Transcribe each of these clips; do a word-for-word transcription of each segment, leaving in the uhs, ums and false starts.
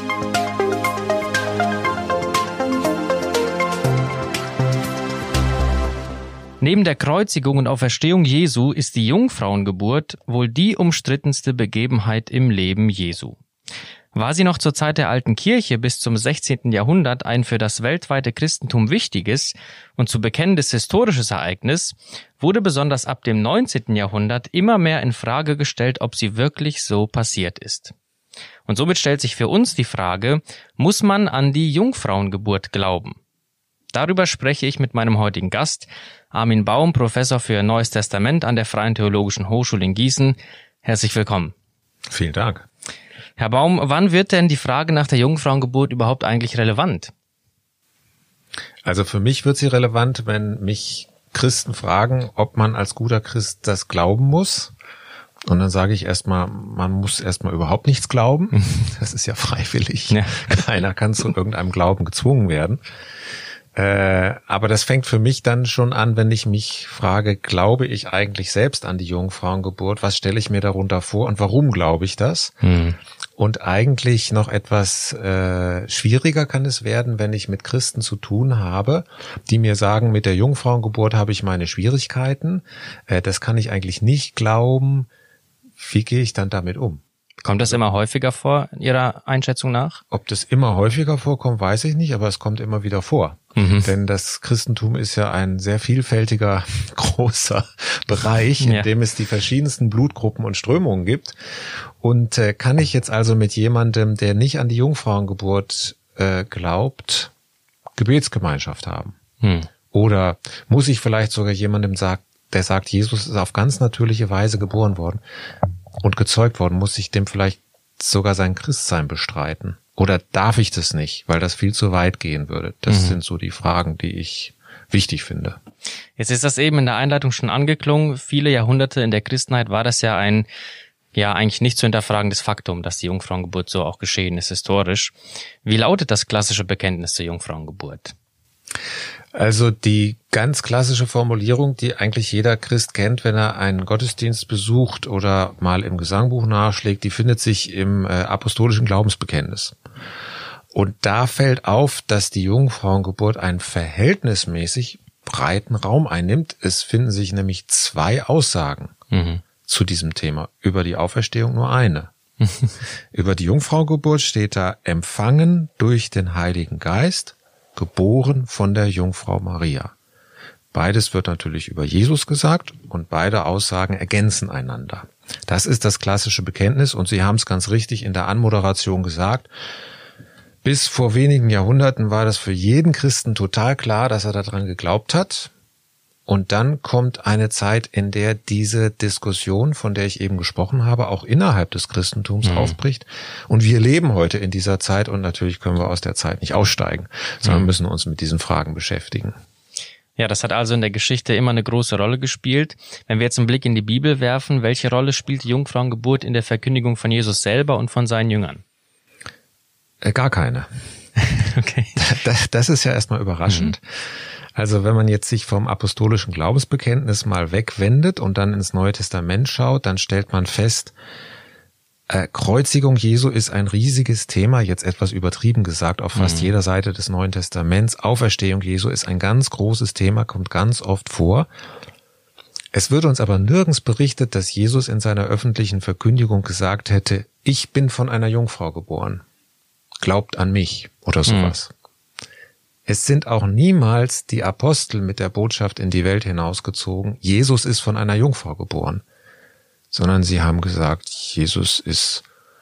Neben der Kreuzigung und Auferstehung Jesu ist die Jungfrauengeburt wohl die umstrittenste Begebenheit im Leben Jesu. War sie noch zur Zeit der alten Kirche bis zum sechzehnten Jahrhundert ein für das weltweite Christentum wichtiges und zu bekennendes historisches Ereignis, wurde besonders ab dem neunzehnten Jahrhundert immer mehr in Frage gestellt, ob sie wirklich so passiert ist. Und somit stellt sich für uns die Frage, muss man an die Jungfrauengeburt glauben? Darüber spreche ich mit meinem heutigen Gast, Armin Baum, Professor für Neues Testament an der Freien Theologischen Hochschule in Gießen. Herzlich willkommen. Vielen Dank. Herr Baum, wann wird denn die Frage nach der Jungfrauengeburt überhaupt eigentlich relevant? Also für mich wird sie relevant, wenn mich Christen fragen, ob man als guter Christ das glauben muss. Und dann sage ich erstmal, man muss erstmal überhaupt nichts glauben. Das ist ja freiwillig. Ja. Keiner kann zu irgendeinem Glauben gezwungen werden. Äh, aber das fängt für mich dann schon an, wenn ich mich frage, glaube ich eigentlich selbst an die Jungfrauengeburt? Was stelle ich mir darunter vor und warum glaube ich das? Hm. Und eigentlich noch etwas äh, schwieriger kann es werden, wenn ich mit Christen zu tun habe, die mir sagen, mit der Jungfrauengeburt habe ich meine Schwierigkeiten. Äh, das kann ich eigentlich nicht glauben. Wie gehe ich dann damit um? Kommt das immer häufiger vor, Ihrer Einschätzung nach? Ob das immer häufiger vorkommt, weiß ich nicht, aber es kommt immer wieder vor. Mhm. Denn das Christentum ist ja ein sehr vielfältiger, großer Bereich, in ja. dem es die verschiedensten Blutgruppen und Strömungen gibt. Und äh, kann ich jetzt also mit jemandem, der nicht an die Jungfrauengeburt äh, glaubt, Gebetsgemeinschaft haben? Mhm. Oder muss ich vielleicht sogar jemandem sagen, der sagt, Jesus ist auf ganz natürliche Weise geboren worden und gezeugt worden, muss ich dem vielleicht sogar sein Christsein bestreiten? Oder darf ich das nicht, weil das viel zu weit gehen würde? Das mhm. sind so die Fragen, die ich wichtig finde. Jetzt ist das eben in der Einleitung schon angeklungen. Viele Jahrhunderte in der Christenheit war das ja ein, ja eigentlich nicht zu hinterfragendes Faktum, dass die Jungfrauengeburt so auch geschehen ist, historisch. Wie lautet das klassische Bekenntnis zur Jungfrauengeburt? Also die ganz klassische Formulierung, die eigentlich jeder Christ kennt, wenn er einen Gottesdienst besucht oder mal im Gesangbuch nachschlägt, die findet sich im äh, apostolischen Glaubensbekenntnis. Und da fällt auf, dass die Jungfrauengeburt einen verhältnismäßig breiten Raum einnimmt. Es finden sich nämlich zwei Aussagen mhm. zu diesem Thema. Über die Auferstehung nur eine. Über die Jungfrauengeburt steht da, empfangen durch den Heiligen Geist, geboren von der Jungfrau Maria. Beides wird natürlich über Jesus gesagt und beide Aussagen ergänzen einander. Das ist das klassische Bekenntnis und Sie haben es ganz richtig in der Anmoderation gesagt. Bis vor wenigen Jahrhunderten war das für jeden Christen total klar, dass er daran geglaubt hat. Und dann kommt eine Zeit, in der diese Diskussion, von der ich eben gesprochen habe, auch innerhalb des Christentums mhm. aufbricht. Und wir leben heute in dieser Zeit und natürlich können wir aus der Zeit nicht aussteigen, sondern mhm. müssen uns mit diesen Fragen beschäftigen. Ja, das hat also in der Geschichte immer eine große Rolle gespielt. Wenn wir jetzt einen Blick in die Bibel werfen, welche Rolle spielt die Jungfrauengeburt in der Verkündigung von Jesus selber und von seinen Jüngern? Äh, gar keine. Okay. Das, das ist ja erstmal überraschend. Mhm. Also wenn man jetzt sich vom apostolischen Glaubensbekenntnis mal wegwendet und dann ins Neue Testament schaut, dann stellt man fest, äh, Kreuzigung Jesu ist ein riesiges Thema, jetzt etwas übertrieben gesagt, auf fast mhm. jeder Seite des Neuen Testaments. Auferstehung Jesu ist ein ganz großes Thema, kommt ganz oft vor. Es wird uns aber nirgends berichtet, dass Jesus in seiner öffentlichen Verkündigung gesagt hätte, ich bin von einer Jungfrau geboren. Glaubt an mich oder sowas. Mhm. Es sind auch niemals die Apostel mit der Botschaft in die Welt hinausgezogen, Jesus ist von einer Jungfrau geboren, sondern sie haben gesagt, Jesus ist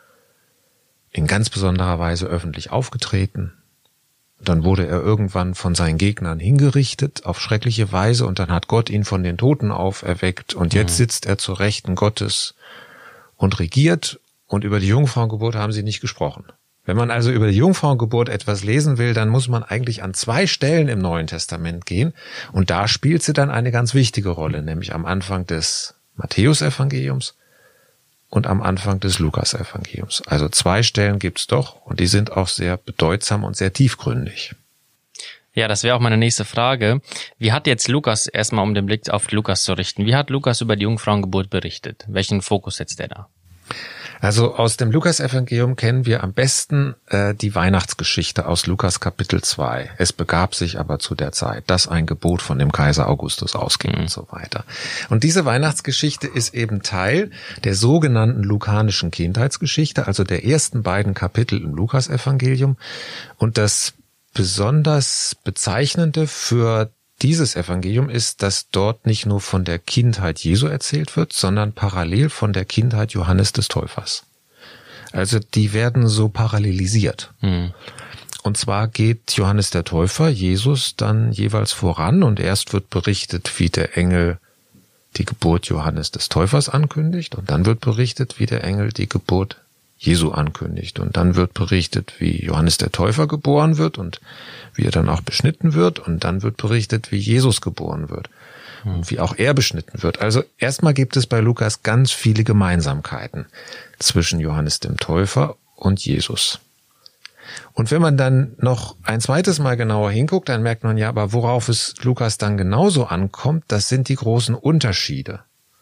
in ganz besonderer Weise öffentlich aufgetreten. Dann wurde er irgendwann von seinen Gegnern hingerichtet auf schreckliche Weise und dann hat Gott ihn von den Toten auferweckt und jetzt sitzt er zur Rechten Gottes und regiert und über die Jungfrauengeburt haben sie nicht gesprochen. Wenn man also über die Jungfrauengeburt etwas lesen will, dann muss man eigentlich an zwei Stellen im Neuen Testament gehen. Und da spielt sie dann eine ganz wichtige Rolle, nämlich am Anfang des Matthäusevangeliums und am Anfang des Lukasevangeliums. Also zwei Stellen gibt's doch und die sind auch sehr bedeutsam und sehr tiefgründig. Ja, das wäre auch meine nächste Frage. Wie hat jetzt Lukas, erstmal um den Blick auf Lukas zu richten, wie hat Lukas über die Jungfrauengeburt berichtet? Welchen Fokus setzt er da? Also aus dem Lukas-Evangelium kennen wir am besten äh, die Weihnachtsgeschichte aus Lukas Kapitel zwei. Es begab sich aber zu der Zeit, dass ein Gebot von dem Kaiser Augustus ausging mhm. und so weiter. Und diese Weihnachtsgeschichte ist eben Teil der sogenannten lukanischen Kindheitsgeschichte, also der ersten beiden Kapitel im Lukas-Evangelium. Und das besonders Bezeichnende für dieses Evangelium ist, dass dort nicht nur von der Kindheit Jesu erzählt wird, sondern parallel von der Kindheit Johannes des Täufers. Also die werden so parallelisiert. Mhm. Und zwar geht Johannes der Täufer Jesus dann jeweils voran und erst wird berichtet, wie der Engel die Geburt Johannes des Täufers ankündigt und dann wird berichtet, wie der Engel die Geburt Jesu ankündigt. Und dann wird berichtet, wie Johannes der Täufer geboren wird und wie er dann auch beschnitten wird. Und dann wird berichtet, wie Jesus geboren wird und wie auch er beschnitten wird. Also erstmal gibt es bei Lukas ganz viele Gemeinsamkeiten zwischen Johannes dem Täufer und Jesus. Und wenn man dann noch ein zweites Mal genauer hinguckt, dann merkt man ja, aber worauf es Lukas dann genauso ankommt, das sind die großen Unterschiede.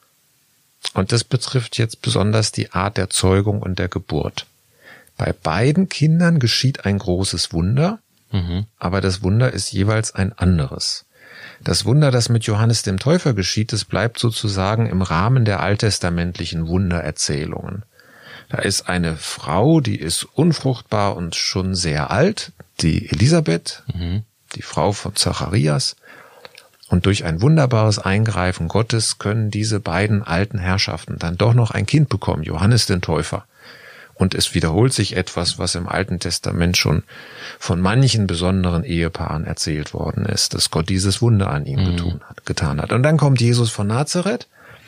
Und das betrifft jetzt besonders die Art der Zeugung und der Geburt. Bei beiden Kindern geschieht ein großes Wunder, mhm. aber das Wunder ist jeweils ein anderes. Das Wunder, das mit Johannes dem Täufer geschieht, das bleibt sozusagen im Rahmen der alttestamentlichen Wundererzählungen. Da ist eine Frau, die ist unfruchtbar und schon sehr alt, die Elisabeth, mhm. die Frau von Zacharias. Und durch ein wunderbares Eingreifen Gottes können diese beiden alten Herrschaften dann doch noch ein Kind bekommen, Johannes den Täufer. Und es wiederholt sich etwas, was im Alten Testament schon von manchen besonderen Ehepaaren erzählt worden ist, dass Gott dieses Wunder an ihm mhm. getun hat, getan hat. Und dann kommt Jesus von Nazareth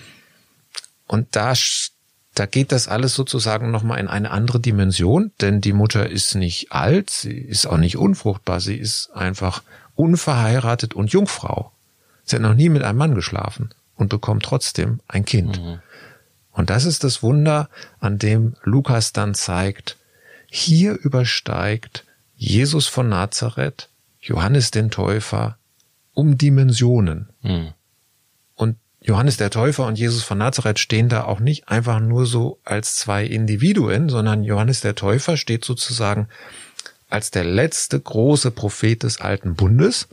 und da, da geht das alles sozusagen nochmal in eine andere Dimension, denn die Mutter ist nicht alt, sie ist auch nicht unfruchtbar, sie ist einfach unverheiratet und Jungfrau. Sie hat noch nie mit einem Mann geschlafen und bekommt trotzdem ein Kind. Mhm. Und das ist das Wunder, an dem Lukas dann zeigt, hier übersteigt Jesus von Nazareth, Johannes den Täufer, um Dimensionen. Mhm. Und Johannes der Täufer und Jesus von Nazareth stehen da auch nicht einfach nur so als zwei Individuen, sondern Johannes der Täufer steht sozusagen als der letzte große Prophet des Alten Bundes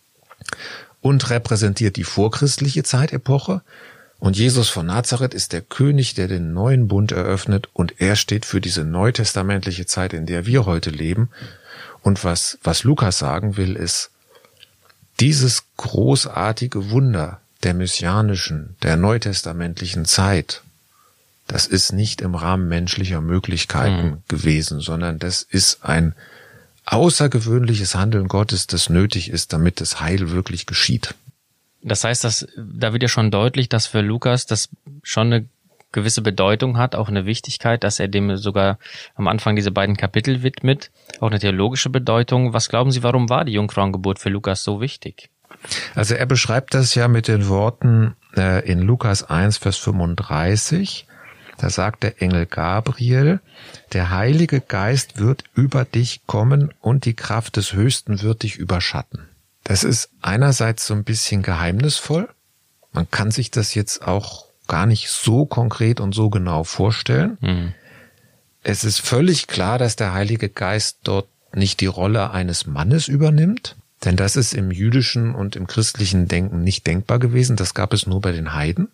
und repräsentiert die vorchristliche Zeitepoche. Und Jesus von Nazareth ist der König, der den neuen Bund eröffnet, und er steht für diese neutestamentliche Zeit, in der wir heute leben. Und was, was Lukas sagen will, ist, dieses großartige Wunder der messianischen, der neutestamentlichen Zeit, das ist nicht im Rahmen menschlicher Möglichkeiten mhm. gewesen, sondern das ist ein außergewöhnliches Handeln Gottes, das nötig ist, damit das Heil wirklich geschieht. Das heißt, dass, da wird ja schon deutlich, dass für Lukas das schon eine gewisse Bedeutung hat, auch eine Wichtigkeit, dass er dem sogar am Anfang diese beiden Kapitel widmet, auch eine theologische Bedeutung. Was glauben Sie, warum war die Jungfrauengeburt für Lukas so wichtig? Also er beschreibt das ja mit den Worten äh, in Lukas eins, Vers fünfunddreißig. Da sagt der Engel Gabriel, der Heilige Geist wird über dich kommen und die Kraft des Höchsten wird dich überschatten. Das ist einerseits so ein bisschen geheimnisvoll. Man kann sich das jetzt auch gar nicht so konkret und so genau vorstellen. Mhm. Es ist völlig klar, dass der Heilige Geist dort nicht die Rolle eines Mannes übernimmt, denn das ist im jüdischen und im christlichen Denken nicht denkbar gewesen. Das gab es nur bei den Heiden.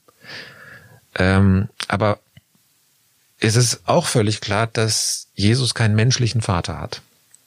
Ähm, aber es ist auch völlig klar, dass Jesus keinen menschlichen Vater hat.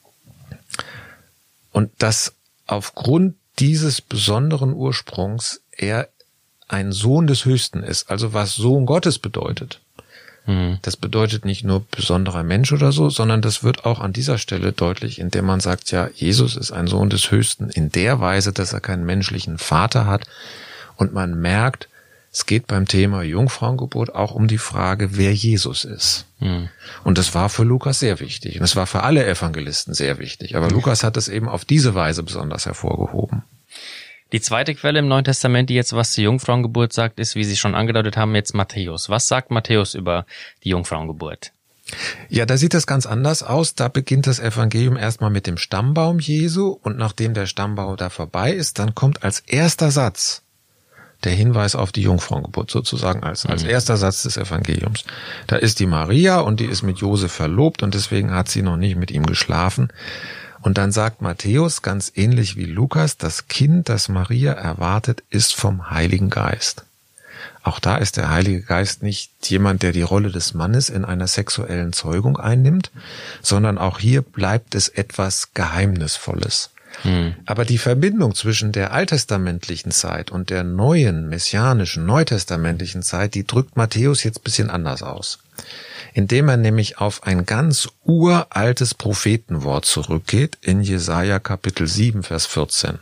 Und dass aufgrund dieses besonderen Ursprungs er ein Sohn des Höchsten ist, also was Sohn Gottes bedeutet. Mhm. Das bedeutet nicht nur besonderer Mensch oder so, sondern das wird auch an dieser Stelle deutlich, indem man sagt, ja, Jesus ist ein Sohn des Höchsten in der Weise, dass er keinen menschlichen Vater hat. Und man merkt, es geht beim Thema Jungfrauengeburt auch um die Frage, wer Jesus ist. Mhm. Und das war für Lukas sehr wichtig. Und es war für alle Evangelisten sehr wichtig. Aber mhm. Lukas hat es eben auf diese Weise besonders hervorgehoben. Die zweite Quelle im Neuen Testament, die jetzt was zur Jungfrauengeburt sagt, ist, wie Sie schon angedeutet haben, jetzt Matthäus. Was sagt Matthäus über die Jungfrauengeburt? Ja, da sieht das ganz anders aus. Da beginnt das Evangelium erstmal mit dem Stammbaum Jesu. Und nachdem der Stammbaum da vorbei ist, dann kommt als erster Satz der Hinweis auf die Jungfrauengeburt sozusagen als, als mhm. erster Satz des Evangeliums. Da ist die Maria und die ist mit Josef verlobt und deswegen hat sie noch nicht mit ihm geschlafen. Und dann sagt Matthäus, ganz ähnlich wie Lukas, das Kind, das Maria erwartet, ist vom Heiligen Geist. Auch da ist der Heilige Geist nicht jemand, der die Rolle des Mannes in einer sexuellen Zeugung einnimmt, sondern auch hier bleibt es etwas Geheimnisvolles. Hm. Aber die Verbindung zwischen der alttestamentlichen Zeit und der neuen, messianischen, neutestamentlichen Zeit, die drückt Matthäus jetzt ein bisschen anders aus. Indem er nämlich auf ein ganz uraltes Prophetenwort zurückgeht in Jesaja Kapitel sieben, Vers vierzehn.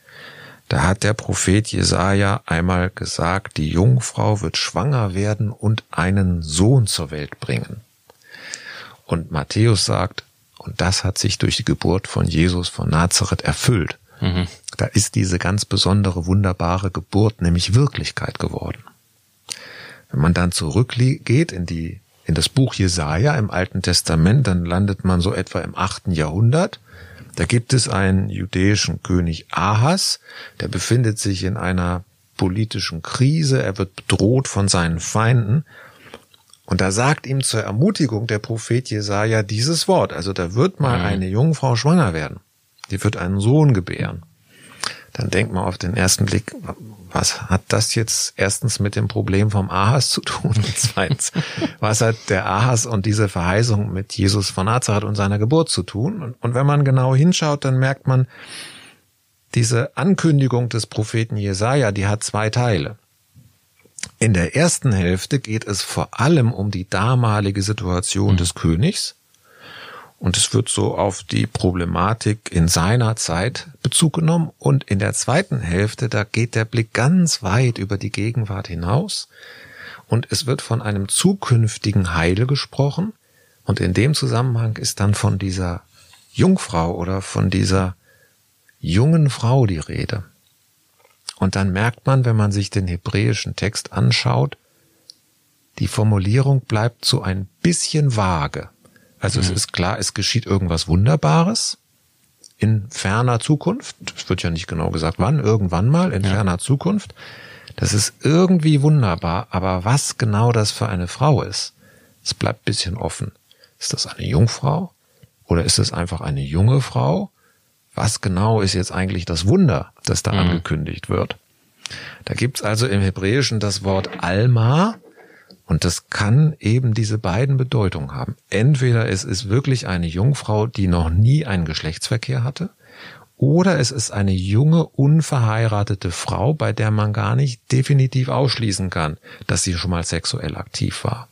Da hat der Prophet Jesaja einmal gesagt, die Jungfrau wird schwanger werden und einen Sohn zur Welt bringen. Und Matthäus sagt, und das hat sich durch die Geburt von Jesus von Nazareth erfüllt. Mhm. Da ist diese ganz besondere, wunderbare Geburt nämlich Wirklichkeit geworden. Wenn man dann zurückgeht in die, in das Buch Jesaja im Alten Testament, dann landet man so etwa im achten Jahrhundert. Da gibt es einen jüdischen König Ahas, der befindet sich in einer politischen Krise, er wird bedroht von seinen Feinden und da sagt ihm zur Ermutigung der Prophet Jesaja dieses Wort, also da wird mal eine Jungfrau schwanger werden, die wird einen Sohn gebären. Dann denkt man auf den ersten Blick, was hat das jetzt erstens mit dem Problem vom Ahas zu tun und zweitens, was hat der Ahas und diese Verheißung mit Jesus von Nazareth und seiner Geburt zu tun? Und, und wenn man genau hinschaut, dann merkt man, diese Ankündigung des Propheten Jesaja, die hat zwei Teile. In der ersten Hälfte geht es vor allem um die damalige Situation mhm. des Königs. Und es wird so auf die Problematik in seiner Zeit Bezug genommen. Und in der zweiten Hälfte, da geht der Blick ganz weit über die Gegenwart hinaus. Und es wird von einem zukünftigen Heil gesprochen. Und in dem Zusammenhang ist dann von dieser Jungfrau oder von dieser jungen Frau die Rede. Und dann merkt man, wenn man sich den hebräischen Text anschaut, die Formulierung bleibt so ein bisschen vage. Also mhm. es ist klar, es geschieht irgendwas Wunderbares in ferner Zukunft. Es wird ja nicht genau gesagt, wann, irgendwann mal in ja. ferner Zukunft. Das ist irgendwie wunderbar, aber was genau das für eine Frau ist, es bleibt ein bisschen offen. Ist das eine Jungfrau oder ist es einfach eine junge Frau? Was genau ist jetzt eigentlich das Wunder, das da mhm. angekündigt wird? Da gibt's also im Hebräischen das Wort Alma. Und das kann eben diese beiden Bedeutungen haben. Entweder es ist wirklich eine Jungfrau, die noch nie einen Geschlechtsverkehr hatte, oder es ist eine junge, unverheiratete Frau, bei der man gar nicht definitiv ausschließen kann, dass sie schon mal sexuell aktiv war.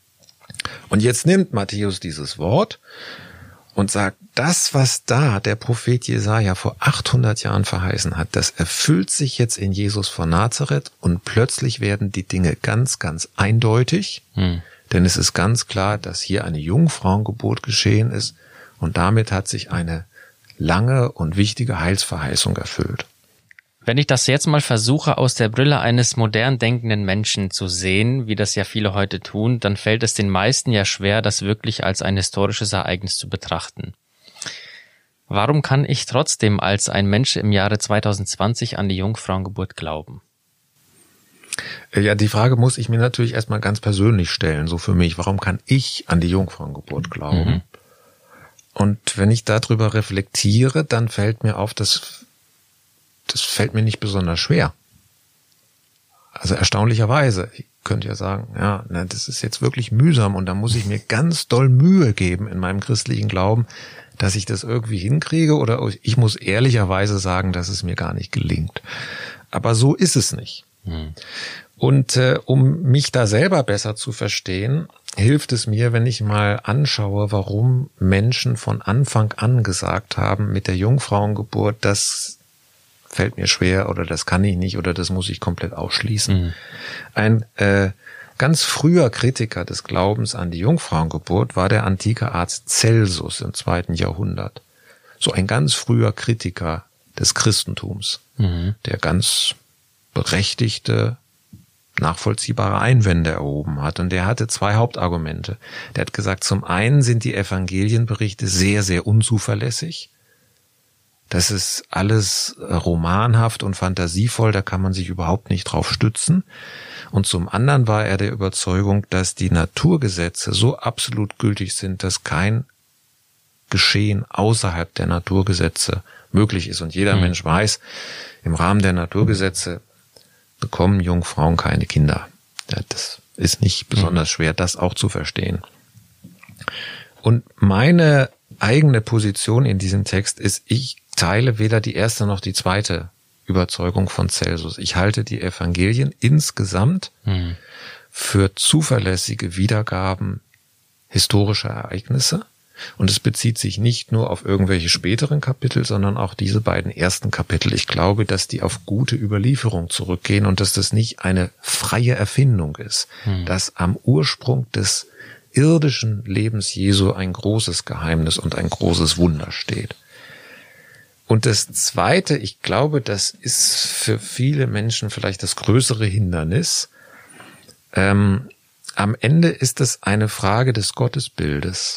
Und jetzt nimmt Matthäus dieses Wort und sagt, das, was da der Prophet Jesaja vor achthundert Jahren verheißen hat, das erfüllt sich jetzt in Jesus von Nazareth und plötzlich werden die Dinge ganz, ganz eindeutig, hm. denn es ist ganz klar, dass hier eine Jungfrauengeburt geschehen ist und damit hat sich eine lange und wichtige Heilsverheißung erfüllt. Wenn ich das jetzt mal versuche, aus der Brille eines modern denkenden Menschen zu sehen, wie das ja viele heute tun, dann fällt es den meisten ja schwer, das wirklich als ein historisches Ereignis zu betrachten. Warum kann ich trotzdem als ein Mensch im Jahre zwanzig zwanzig an die Jungfrauengeburt glauben? Ja, die Frage muss ich mir natürlich erstmal ganz persönlich stellen, so für mich. Warum kann ich an die Jungfrauengeburt glauben? Mhm. Und wenn ich darüber reflektiere, dann fällt mir auf, dass das fällt mir nicht besonders schwer. Also erstaunlicherweise. Ich könnte ja sagen, ja, na, das ist jetzt wirklich mühsam und da muss ich mir ganz doll Mühe geben in meinem christlichen Glauben, dass ich das irgendwie hinkriege oder ich muss ehrlicherweise sagen, dass es mir gar nicht gelingt. Aber so ist es nicht. Hm. Und äh, um mich da selber besser zu verstehen, hilft es mir, wenn ich mal anschaue, warum Menschen von Anfang an gesagt haben, mit der Jungfrauengeburt, das fällt mir schwer oder das kann ich nicht oder das muss ich komplett ausschließen. Mhm. Ein äh, ganz früher Kritiker des Glaubens an die Jungfrauengeburt war der antike Arzt Celsus im zweiten Jahrhundert. So ein ganz früher Kritiker des Christentums, mhm. der ganz berechtigte, nachvollziehbare Einwände erhoben hat. Und der hatte zwei Hauptargumente. Der hat gesagt, zum einen sind die Evangelienberichte sehr, sehr unzuverlässig. Das ist alles romanhaft und fantasievoll, da kann man sich überhaupt nicht drauf stützen. Und zum anderen war er der Überzeugung, dass die Naturgesetze so absolut gültig sind, dass kein Geschehen außerhalb der Naturgesetze möglich ist. Und jeder mhm. Mensch weiß, im Rahmen der Naturgesetze bekommen Jungfrauen keine Kinder. Ja, das ist nicht besonders schwer, das auch zu verstehen. Und meine eigene Position in diesem Text ist, ich teile weder die erste noch die zweite Überzeugung von Celsus. Ich halte die Evangelien insgesamt mhm. für zuverlässige Wiedergaben historischer Ereignisse. Und es bezieht sich nicht nur auf irgendwelche späteren Kapitel, sondern auch diese beiden ersten Kapitel. Ich glaube, dass die auf gute Überlieferung zurückgehen und dass das nicht eine freie Erfindung ist, hm. dass am Ursprung des irdischen Lebens Jesu ein großes Geheimnis und ein großes Wunder steht. Und das Zweite, ich glaube, das ist für viele Menschen vielleicht das größere Hindernis. Ähm, am Ende ist es eine Frage des Gottesbildes.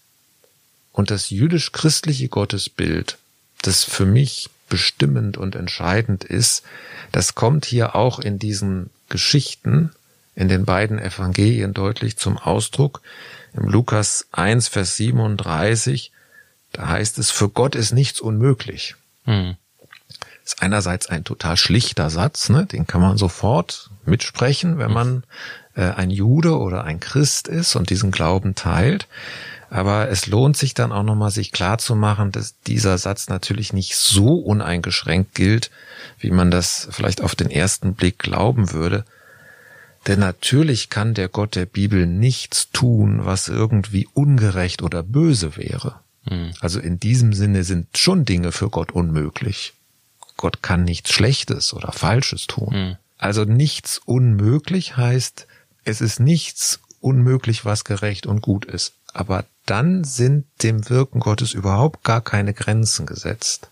Und das jüdisch-christliche Gottesbild, das für mich bestimmend und entscheidend ist, das kommt hier auch in diesen Geschichten, in den beiden Evangelien deutlich zum Ausdruck. Im Lukas eins, Vers siebenunddreißig, da heißt es, für Gott ist nichts unmöglich. Hm. Das ist einerseits ein total schlichter Satz, ne? Den kann man sofort mitsprechen, wenn man äh, ein Jude oder ein Christ ist und diesen Glauben teilt. Aber es lohnt sich dann auch nochmal, sich klarzumachen, dass dieser Satz natürlich nicht so uneingeschränkt gilt, wie man das vielleicht auf den ersten Blick glauben würde. Denn natürlich kann der Gott der Bibel nichts tun, was irgendwie ungerecht oder böse wäre. Mhm. Also in diesem Sinne sind schon Dinge für Gott unmöglich. Gott kann nichts Schlechtes oder Falsches tun. Mhm. Also nichts unmöglich heißt, es ist nichts unmöglich, was gerecht und gut ist. Aber dann sind dem Wirken Gottes überhaupt gar keine Grenzen gesetzt.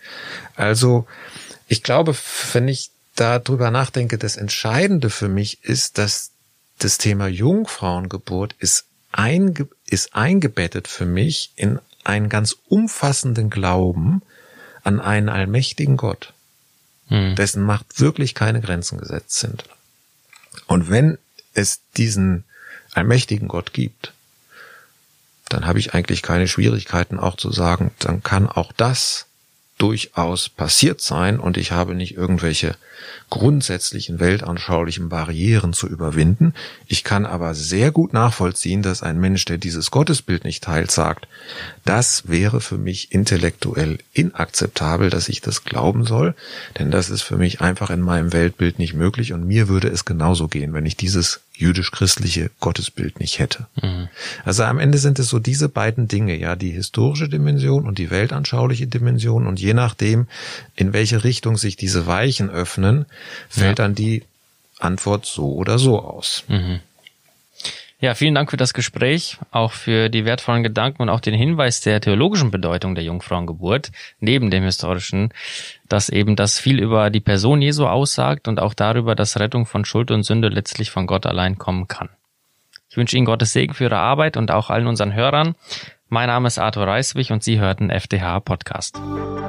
Also ich glaube, wenn ich darüber nachdenke, das Entscheidende für mich ist, dass das Thema Jungfrauengeburt ist, einge- ist eingebettet für mich in einen ganz umfassenden Glauben an einen allmächtigen Gott, hm. dessen Macht wirklich keine Grenzen gesetzt sind. Und wenn es diesen allmächtigen Gott gibt, dann habe ich eigentlich keine Schwierigkeiten auch zu sagen, dann kann auch das durchaus passiert sein und ich habe nicht irgendwelche grundsätzlichen weltanschaulichen Barrieren zu überwinden. Ich kann aber sehr gut nachvollziehen, dass ein Mensch, der dieses Gottesbild nicht teilt, sagt, das wäre für mich intellektuell inakzeptabel, dass ich das glauben soll, denn das ist für mich einfach in meinem Weltbild nicht möglich und mir würde es genauso gehen, wenn ich dieses jüdisch-christliche Gottesbild nicht hätte. Mhm. Also am Ende sind es so diese beiden Dinge, ja, die historische Dimension und die weltanschauliche Dimension und je nachdem, in welche Richtung sich diese Weichen öffnen, fällt ja. dann die Antwort so oder so aus. Mhm. Ja, vielen Dank für das Gespräch, auch für die wertvollen Gedanken und auch den Hinweis der theologischen Bedeutung der Jungfrauengeburt, neben dem historischen, dass eben das viel über die Person Jesu aussagt und auch darüber, dass Rettung von Schuld und Sünde letztlich von Gott allein kommen kann. Ich wünsche Ihnen Gottes Segen für Ihre Arbeit und auch allen unseren Hörern. Mein Name ist Arthur Reiswig und Sie hörten F D H Podcast.